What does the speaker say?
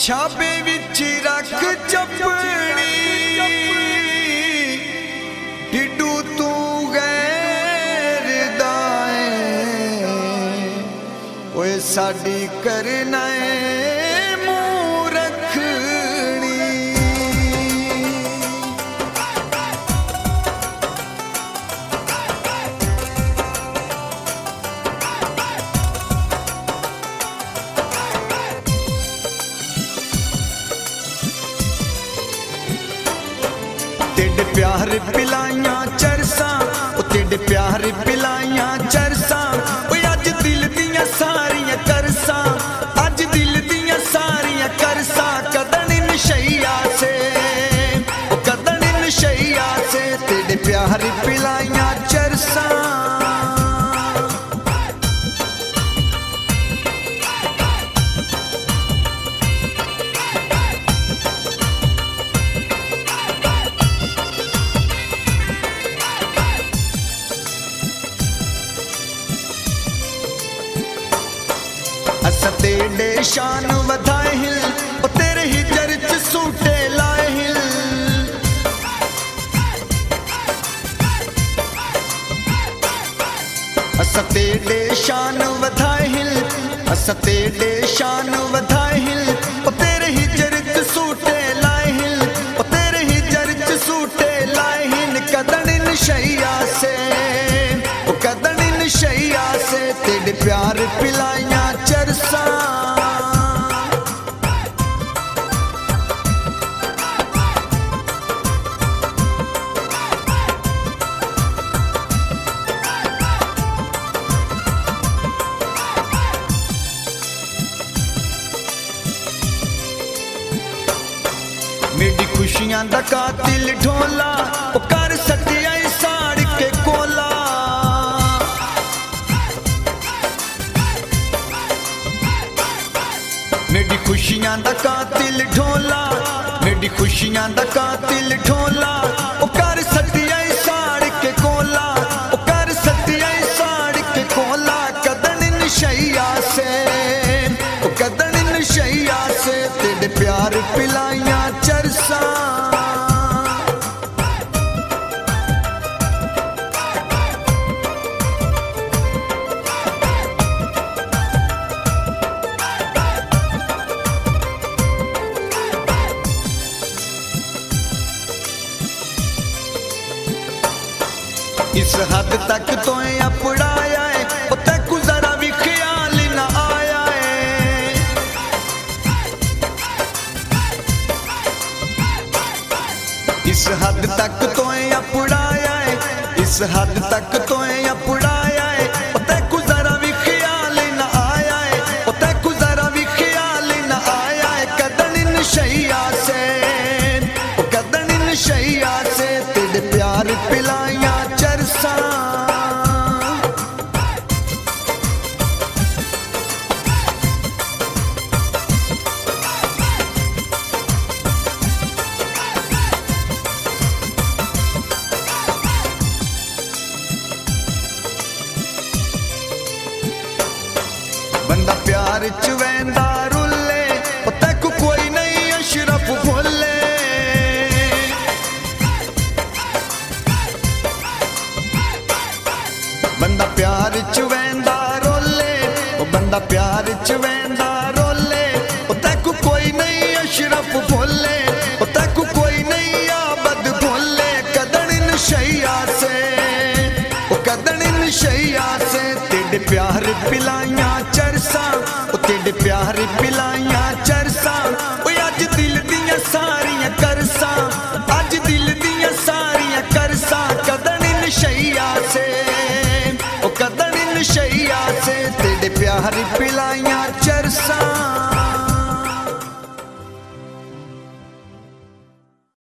छाबे विच रख चपड़ी टिडू तू गैर दाए ओए साडी करना मुंह रखनी। तेरे प्यार पिलाइया चरसा तेरे प्यार पिलाइया चरसा अज दिल दियां सारियां करसा अज दिल दियां सारियां करसा कदन नशैया से कदन नशैया से तेरे प्यार पिलाइया चरसा। अस तेरे शान वधाए हिल तेरे ही चर्च सूटे लाए हिल अस तेरे शान वधाए हिल अस तेरे शान वधाए हिल तेरे ही चर्च सूटे लाए हिल तेरे ही चर्च सूटे लाए हिल कदन नशैया से कदन नशैया से तेरे प्यार पिलाइया चरसा। मेरी खुशियां दा कातिल ढोला कर सटिया साड़ के कोला मेरी खुशियां दा कातिल ढोला मेरी खुशियां दा कातिल ढोला कर सटिया साड़ के कोला कर सटिया साड़ के कोला कदन नशैया से कदन नशैया से तेरे प्यार पिलाइया चरसा। इस हद तक तो अपड़ाया है तैकू जरा भी ख्याल न आया है इस हद तक तो अपड़ाया है इस हद तक तो अपड़ाया है तैकू जरा भी ख्याल न आया है तैकू जरा भी ख्याल न आया है कदन नशैया से कदन नशैया से तेरे प्यार पिलाइया चरसा। बंदा प्यार च वैंदा रुले तैकू कोई नहीं अशरफ भोले बंदा प्यार च वैंदा रोले बंदा प्यार च वैंदा रोले तैकू कोई नहीं अशरफ भोले तैकू कोई नहीं आबद भोले कदन नशैया से कदन नशैया से तेरे प्यार पिलाइया चरसा तेरे प्यार पिलाइया चरसा अज दिल दियां सारियां करसा अज दिल दियां सारियां करसा कदन नशैया से कदन नशैया से तेरे प्यार पिलाइया